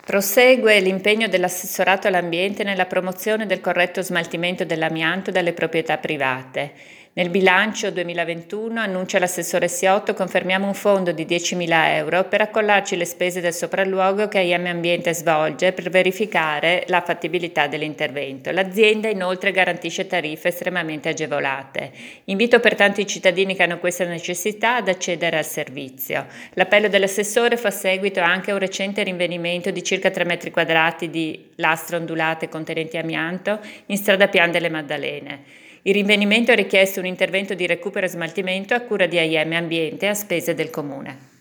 Prosegue l'impegno dell'assessorato all'ambiente nella promozione del corretto smaltimento dell'amianto dalle proprietà private. Nel bilancio 2021, annuncia l'assessore Siotto, confermiamo un fondo di 10.000 euro per accollarci le spese del sopralluogo che IM Ambiente svolge per verificare la fattibilità dell'intervento. L'azienda inoltre garantisce tariffe estremamente agevolate. Invito pertanto i cittadini che hanno questa necessità ad accedere al servizio. L'appello dell'assessore fa seguito anche a un recente rinvenimento di circa 3 metri quadrati di lastre ondulate contenenti amianto in strada Pian delle Maddalene. Il rinvenimento ha richiesto un intervento di recupero e smaltimento a cura di IM Ambiente a spese del Comune.